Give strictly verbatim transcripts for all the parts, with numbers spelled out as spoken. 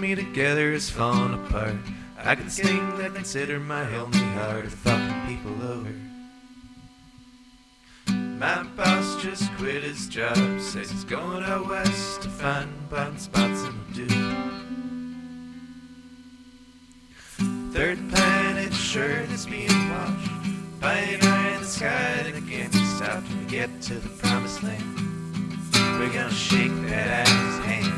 me together is falling apart. I got this thing that I consider my only heart of fucking people over. My boss just quit his job, says he's going out west to find bottom spots and will do. Third planet shirt is being washed by an eye in the sky that can't be stopped when we get to the promised land. We're gonna shake that ass hand.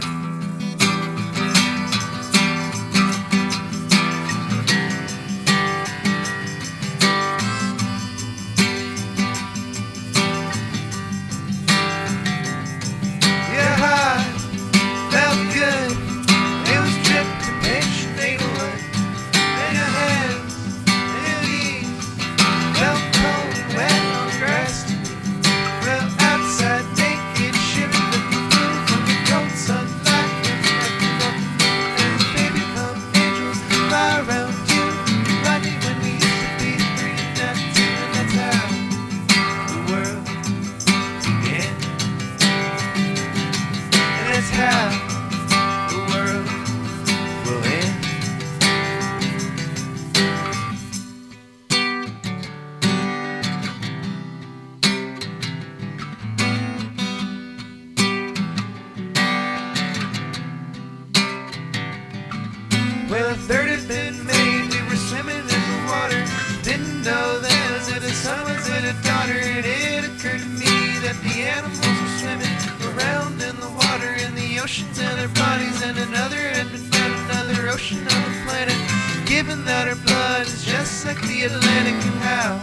Well, a third had been made, we were swimming in the water. Didn't know then, was it a son, was it a daughter? And it occurred to me that the animals were swimming around in the water, in the oceans and their bodies. And another had been found, another ocean on the planet. Given that our blood is just like the Atlantic, and how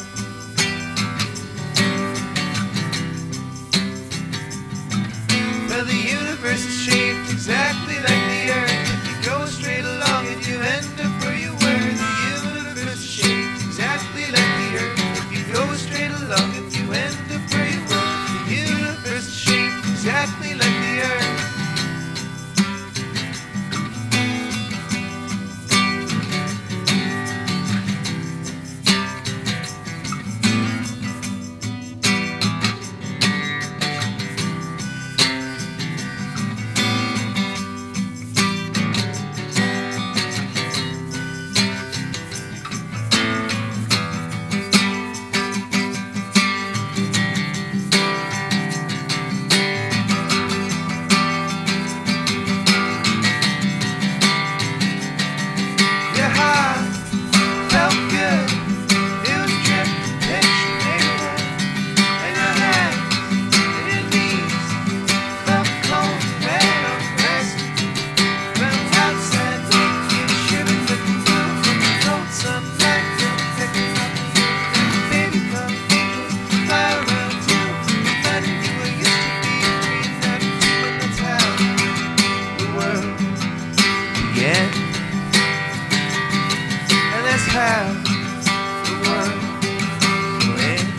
well, the universe is shaped exactly like the earth. If you go straight along and you end up where you were, the universe is shaped exactly like the earth. If you go straight along and you end up where you were, the universe is shaped exactly like the earth. How the world will end.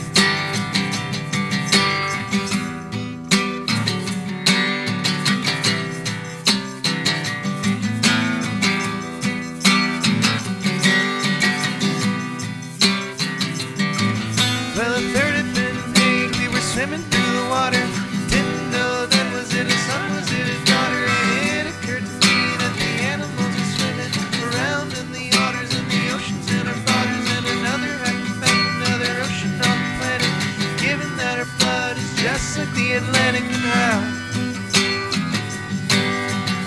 Well, a third had been made, we were swimming through the water. Didn't know then, was it a son, was it a daughter? And it occurred to me that the animals are swimming around in the waters and the oceans and our borders. And another had found another ocean on the planet. Given that our blood is just like the Atlantic, and how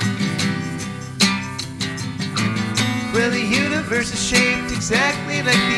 well, the universe is shaped exactly like